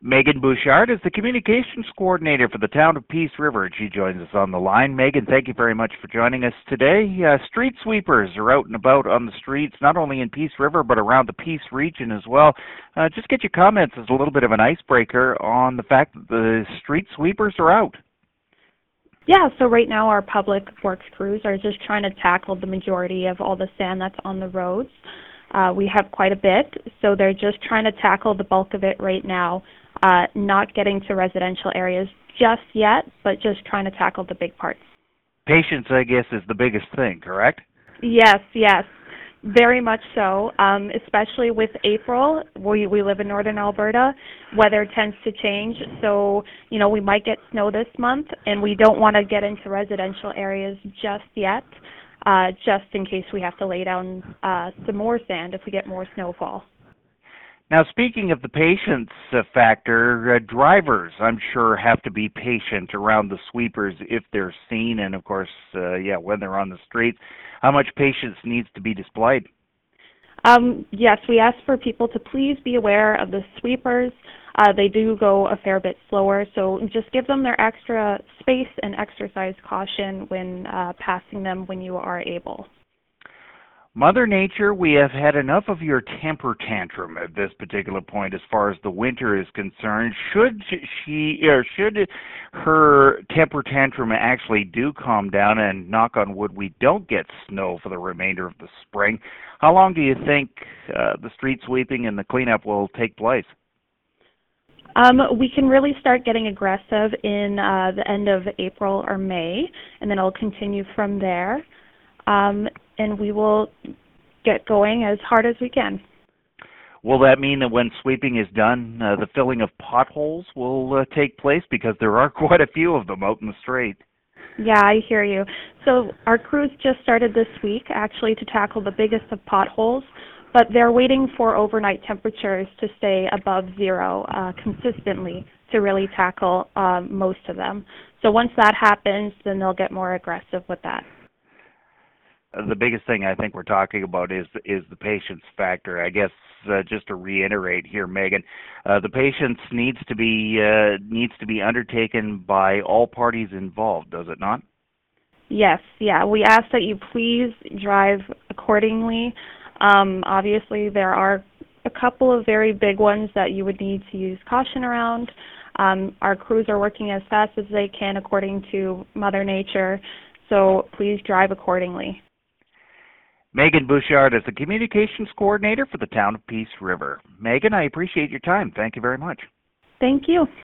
Megan Bouchard is the communications coordinator for the town of Peace River, and she joins us on the line. Megan, thank you very much for joining us today. Street sweepers are out and about on the streets, not only in Peace River, but around the Peace region as well. Just get your comments as a little bit of an icebreaker on the fact that the street sweepers are out. Yeah, so right now our public works crews are just trying to tackle the majority of all the sand that's on the roads. We have quite a bit, so they're just trying to tackle the bulk of it right now. Not getting to residential areas just yet, but just trying to tackle the big parts. Patience, I guess, is the biggest thing, correct? Yes, very much so, especially with April. We live in northern Alberta. Weather tends to change, so we might get snow this month, and we don't want to get into residential areas just yet, just in case we have to lay down some more sand if we get more snowfall. Now, speaking of the patience factor, drivers, I'm sure, have to be patient around the sweepers if they're seen, and of course, when they're on the streets. How much patience needs to be displayed? Yes, we ask for people to please be aware of the sweepers. They do go a fair bit slower, so just give them their extra space and exercise caution when passing them when you are able. Mother Nature, we have had enough of your temper tantrum at this particular point as far as the winter is concerned. Should her temper tantrum actually do calm down, and knock on wood, we don't get snow for the remainder of the spring, how long do you think the street sweeping and the cleanup will take place? We can really start getting aggressive in the end of April or May, and then it'll continue from there. And we will get going as hard as we can. Will that mean that when sweeping is done, the filling of potholes will take place? Because there are quite a few of them out in the street. Yeah, I hear you. So our crews just started this week, actually, to tackle the biggest of potholes, but they're waiting for overnight temperatures to stay above zero consistently to really tackle most of them. So once that happens, then they'll get more aggressive with that. The biggest thing I think we're talking about is the patience factor. I guess just to reiterate here, Megan, the patience needs to be undertaken by all parties involved, does it not? Yes, yeah. We ask that you please drive accordingly. Obviously, there are a couple of very big ones that you would need to use caution around. Our crews are working as fast as they can according to Mother Nature, so please drive accordingly. Megan Bouchard is the communications coordinator for the town of Peace River. Megan, I appreciate your time. Thank you very much. Thank you.